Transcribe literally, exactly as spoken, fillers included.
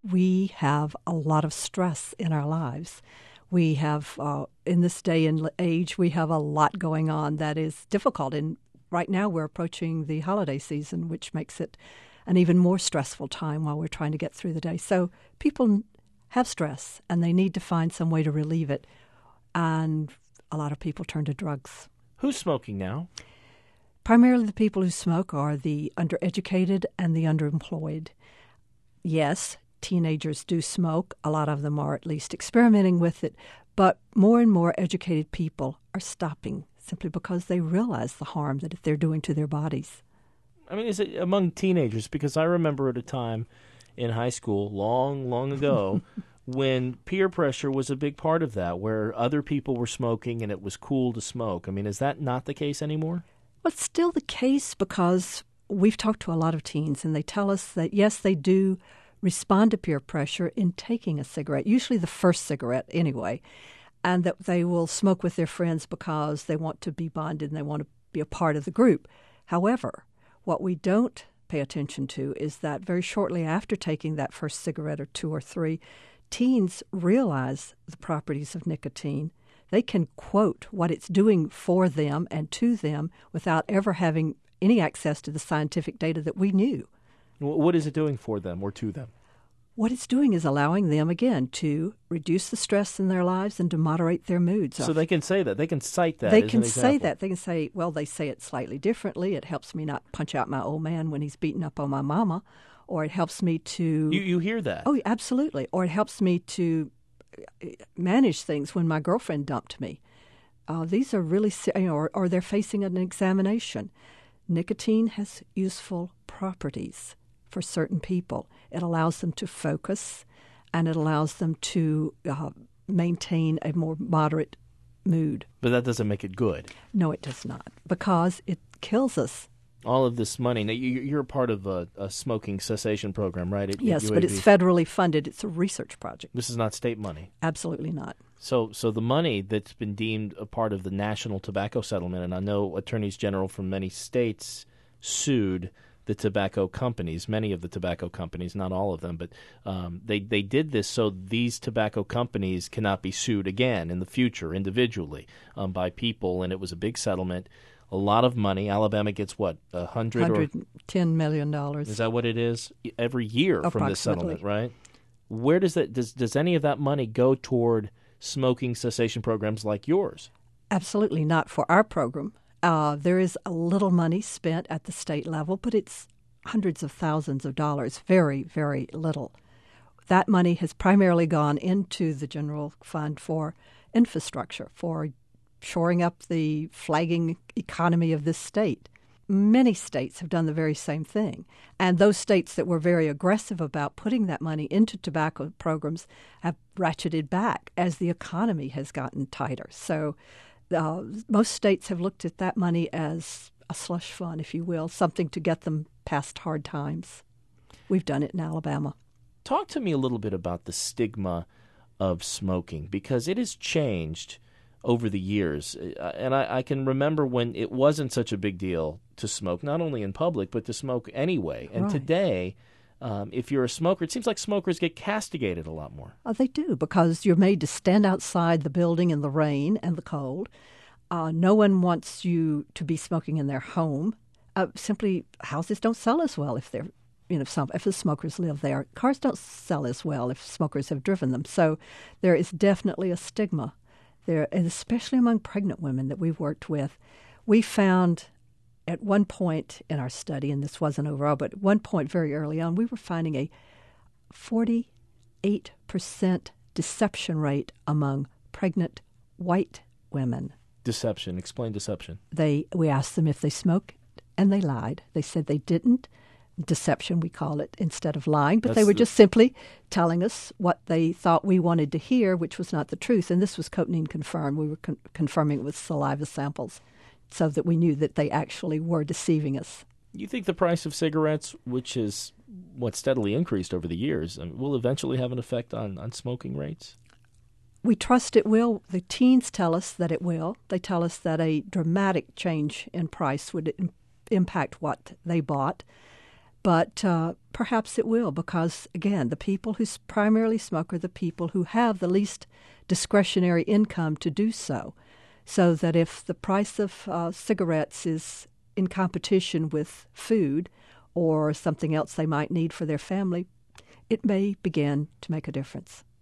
we have a lot of stress in our lives. We have, uh, in this day and age, we have a lot going on that is difficult. And right now we're approaching the holiday season, which makes it an even more stressful time while we're trying to get through the day. So people have stress, and they need to find some way to relieve it. And a lot of people turn to drugs. Who's smoking now? Primarily the people who smoke are the undereducated and the underemployed. Yes, teenagers do smoke. A lot of them are at least experimenting with it. But more and more educated people are stopping simply because they realize the harm that they're doing to their bodies. I mean, is it among teenagers? Because I remember at a time in high school, long, long ago, when peer pressure was a big part of that, where other people were smoking and it was cool to smoke. I mean, is that not the case anymore? Well, it's still the case because we've talked to a lot of teens, and they tell us that, yes, they do respond to peer pressure in taking a cigarette, usually the first cigarette anyway, and that they will smoke with their friends because they want to be bonded and they want to be a part of the group. However, what we don't pay attention to is that very shortly after taking that first cigarette or two or three, teens realize the properties of nicotine. They can quote what it's doing for them and to them without ever having any access to the scientific data that we knew. What is it doing for them or to them? What it's doing is allowing them, again, to reduce the stress in their lives and to moderate their moods. So they can say that. They can cite that They as can an say example. that. They can say, well, they say it slightly differently. It helps me not punch out my old man when he's beating up on my mama. Or it helps me to... You, you hear that? Oh, absolutely. Or it helps me to manage things when my girlfriend dumped me. Uh, these are really... You know, or, or they're facing an examination. Nicotine has useful properties for certain people. It allows them to focus, and it allows them to uh, maintain a more moderate mood. But that doesn't make it good. No, it does not, because it kills us. All of this money. Now, you, you're a part of a, a smoking cessation program, right? At, Yes, at but it's U A B. federally funded. It's a research project. This is not state money. Absolutely not. So so the money that's been deemed a part of the national tobacco settlement, and I know attorneys general from many states sued the tobacco companies, many of the tobacco companies, not all of them, but um, they, they did this so these tobacco companies cannot be sued again in the future individually um, by people, and it was a big settlement, a lot of money. Alabama gets what, a hundred one or hundred ten million dollars. is that what it is every year from this settlement, right? Where does that does does any of that money go toward smoking cessation programs like yours? Absolutely not for our program. Uh, there is a little money spent at the state level, but it's hundreds of thousands of dollars, very, very little. That money has primarily gone into the general fund for infrastructure, for shoring up the flagging economy of this state. Many states have done the very same thing. And those states that were very aggressive about putting that money into tobacco programs have ratcheted back as the economy has gotten tighter. So Uh, most states have looked at that money as a slush fund, if you will, something to get them past hard times. We've done it in Alabama. Talk to me a little bit about the stigma of smoking, because it has changed over the years. And I, I can remember when it wasn't such a big deal to smoke, not only in public, but to smoke anyway. And Right. today, um, if you're a smoker, it seems like smokers get castigated a lot more. Uh, they do, because you're made to stand outside the building in the rain and the cold. Uh, no one wants you to be smoking in their home. Uh, simply, houses don't sell as well if they're, you know, some if the smokers live there. Cars don't sell as well if smokers have driven them. So there is definitely a stigma there, and especially among pregnant women that we've worked with. We found at one point in our study, and this wasn't overall, but at one point very early on, we were finding a forty-eight percent deception rate among pregnant white women. Deception. Explain deception. They we asked them if they smoked, and they lied. They said they didn't. Deception, we call it, instead of lying. But That's they were the- just simply telling us what they thought we wanted to hear, which was not the truth. And this was cotinine confirmed. We were con- confirming it with saliva samples so that we knew that they actually were deceiving us. You think the price of cigarettes, which is what steadily increased over the years, I mean, will eventually have an effect on, on smoking rates? We trust it will. The teens tell us that it will. They tell us that a dramatic change in price would im- impact what they bought. But uh, perhaps it will because, again, the people who primarily smoke are the people who have the least discretionary income to do so. So that if the price of uh, cigarettes is in competition with food or something else they might need for their family, it may begin to make a difference.